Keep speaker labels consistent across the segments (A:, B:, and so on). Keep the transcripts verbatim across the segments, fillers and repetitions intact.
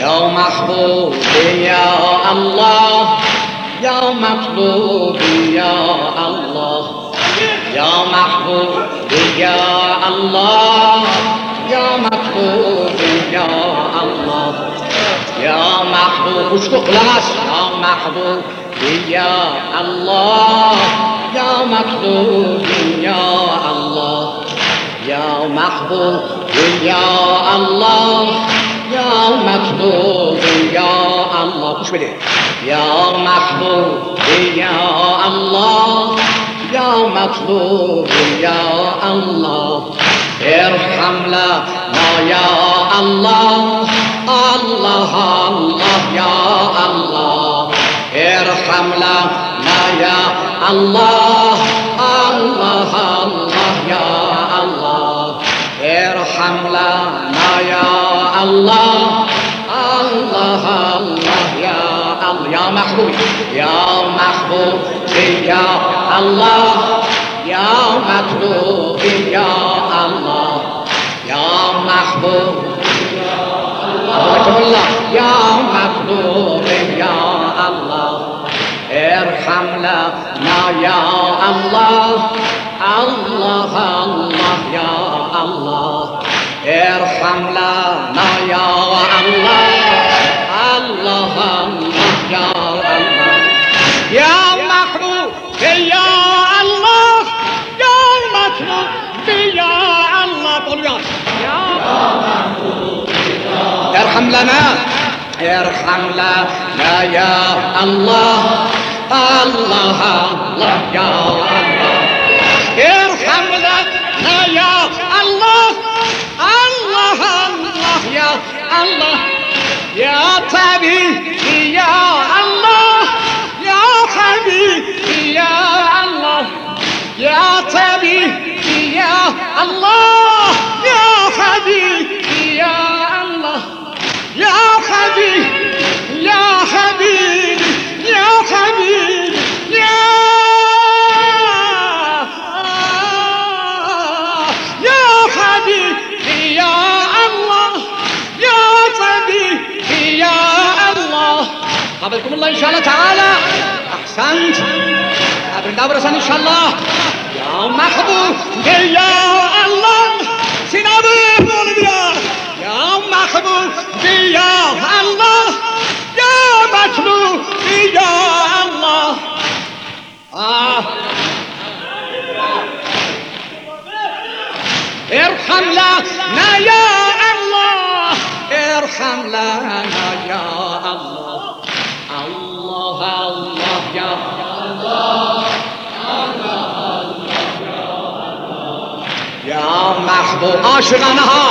A: يا محبوبي يا الله يا مطلوبي يا الله يا محبوبي يا الله يا مطلوبي يا الله يا محبوب اشتق لغاس يا محبوبي يا الله يا مطلوبي يا الله يا محبوبي يا الله يا مطلوبي يا الله مش بدي يا محبوبي يا الله يا مطلوبي يا الله ارحم لنا يا الله الله الله يا الله ارحم لنا يا الله الله الله يا الله ارحم لنا يا الله الله الله يا الله يا محبوبي يا محبوبي يا الله يا مطلوبي يا الله يا محبوبي يا الله يا مطلوبي يا الله ارحم لنا يا الله الله الله يا الله ارحم لنا يا الله الله الله يا الله يا محبوبي يا الله يا مطلوبي يا الله قولوا يا محبوبي ارحم لنا ارحم لنا يا الله الله الله يا الله ارحم لنا يا الله الله الله يا الله يا طبيبي يا الله يا حبيبي يا الله يا طبيبي يا الله يا حبيبي يا الله يا حبيبي يا حبيبي يا حبيبي يا يا حبيبي يا الله يا طبيبي يا الله قبلكم الله إن شاء الله تعالى أحسنت قبل دورة إن شاء الله يا محبوبي يا الله سنابي بولبيا يا محبوبي يا الله يا مطلوبي يا الله آه. ارحم لنا يا الله ارحم لنا يا الله الله الله يا الله يا محبوب عاشقانها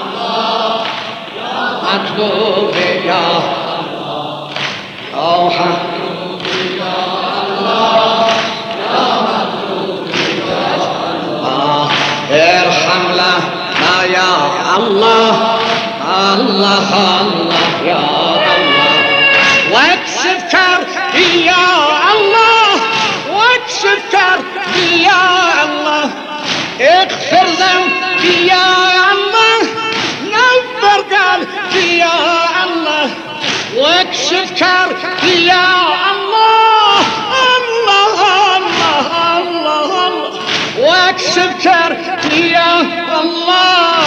A: مطلوبي يا الله أو حبيبي يا الله يا مطلوبي يا الله ارحم لنا يا الله الله الله يا الله واكشف كربي يا الله واكشف كربي يا الله اغفر ذنبي يا الله نور قلبي يا الله واكشف كربي يا الله الله الله الله الله واكشف كربي يا الله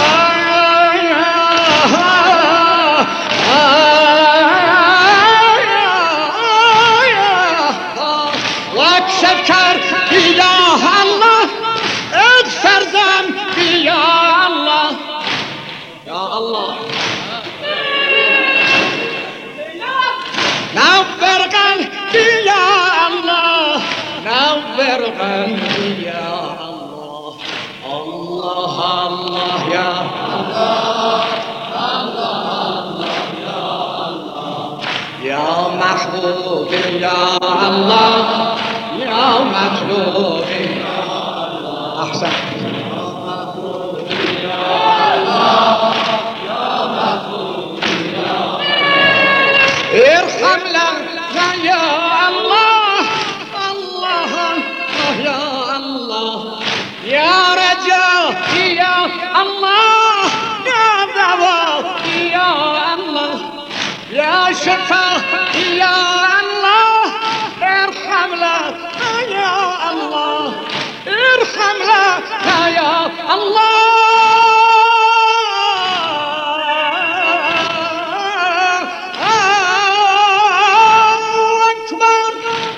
A: واكشف كربي يا الله اغفر ذنبي يا الله يا الله نور قلبي يا الله نور قلبي يا الله الله الله يا الله الله يا الله يا محبوبي يا الله يا مطلوبي يا الله أحسن ارحم لنا يا الله الله الله يا الله يا رجائي يا الله يا دواء يا الله يا شفا يا الله ارحم لنا يا الله ارحم لنا يا الله أكبر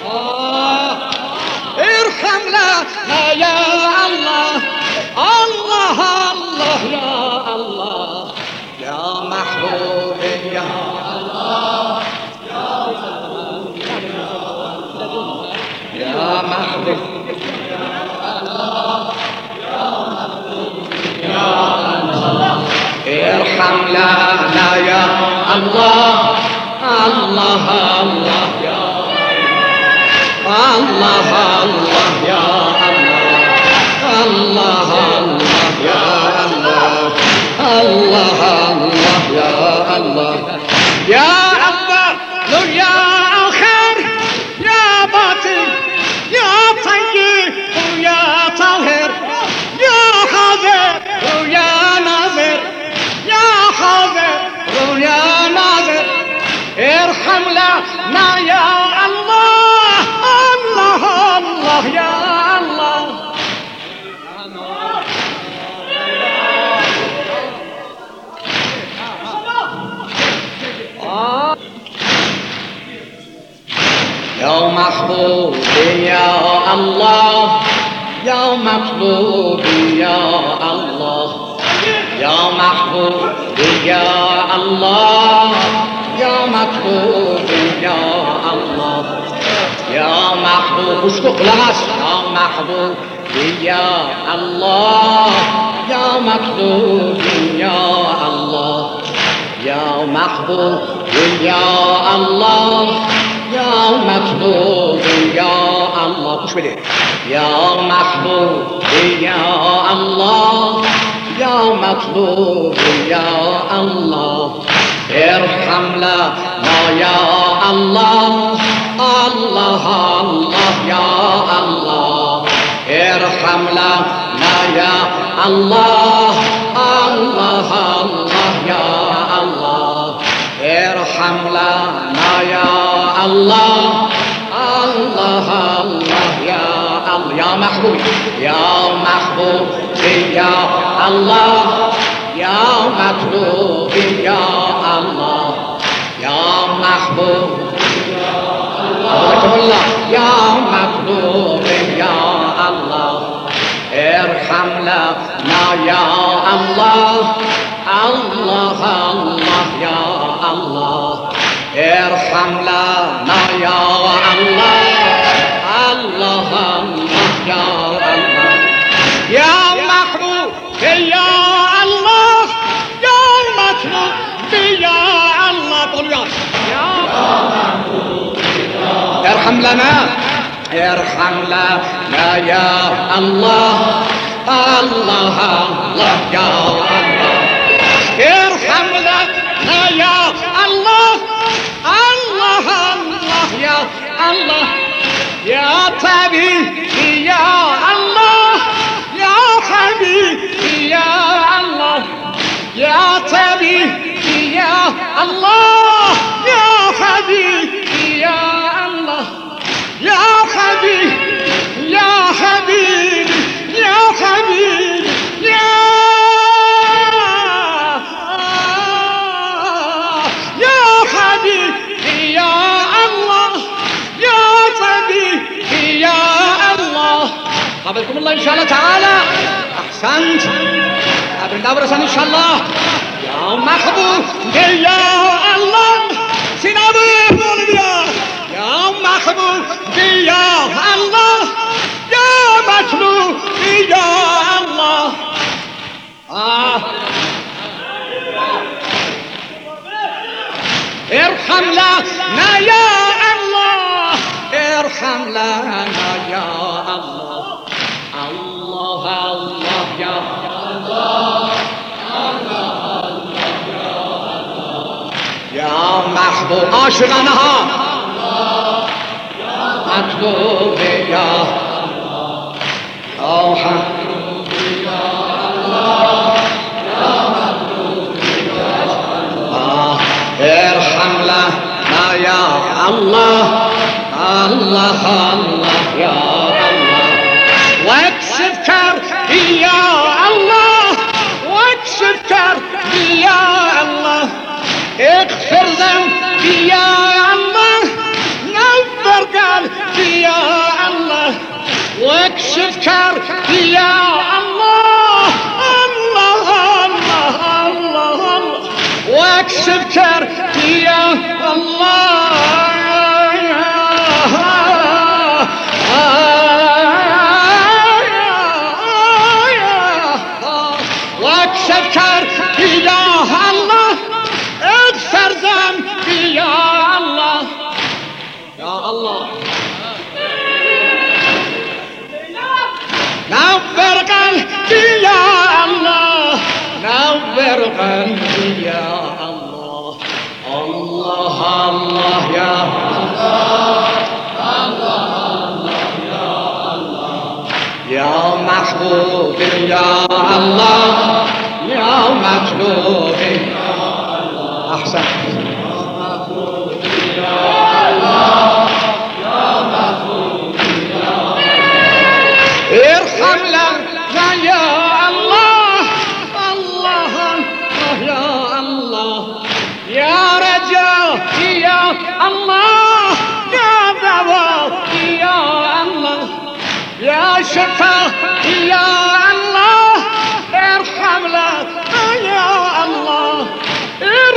A: ارحم لنا يا الله الله الله يا الله يا محبوب يا يا محبوب ارحم لنا يا الله الله الله يا الله الله يا الله الله الله يا الله الله الله يا الله يا أول يا آخر يا باطن يا طيب ويا طاهر يا حاضر ويا ناظر يا حاضر ويا ناظر ارحم لنا يا الله الله الله يا الله يا محبوبي يا الله يا مطلوبي يا الله يا محبوبي يا الله يا مطلوبي يا الله يا محبوب اشتق لغش يا محبوبي يا الله يا مطلوبي يا الله يا محبوبي يا الله يا مطلوب يا الله مش بدي يا محبوب يا الله يا مطلوب يا الله ارحم لنا يا الله الله الله يا الله ارحم لنا يا الله الله الله يا الله ارحم لنا يا الله الله الله يا الله يا محبوب يا محبوب يا الله يا مطلوب يا الله يا محبوب الله يا مطلوب يا الله ارحم لنا يا الله الله الله يا الله ارحم لنا يا الله الله الله يا الله يا محبوب يا الله يا مطلوب يا الله قول يا يا محبوب ارحم لنا ارحم لنا يا الله الله الله يا الله ارحم لنا يا الله الله الله يا الله يا طبيبي يا الله يا حبيبي يا الله يا طبيبي يا الله يا حبيبي يا الله يا حبيبي يا حبيبي يا حبيبي يا يا حبيبي يا الله يا طبيبي يا الله قبلكم الله إن شاء الله تعالى أحسنت قبل دورسان إن شاء الله يا محبوب يا الله سنابي بولبيا يا محبوب يا الله يا مطلوب يا الله آه ارحم لنا يا الله ارحم لنا يا الله الله الله يا الله يا محبوب عاشقانها مطلوب يا الله ارحم لنا الله الله الله يا الله واكشف كربي يا الله واكشف كربي يا الله اغفر ذنبي يا الله نور قلبي يا الله واكشف كربي يا الله الله الله الله الله واكشف كربي يا الله واكشف كربي يا الله اغفر ذنبي يا الله يا الله نور قلبي يا الله نور قلبي يا الله الله الله يا الله الله يا الله يا محبوب يا الله يا مطلوب يا الله أحسن ارحم لنا يا الله الله يا الله يا رجائي يا الله يا دواء يا الله يا شفاء يا الله ارحم لنا يا الله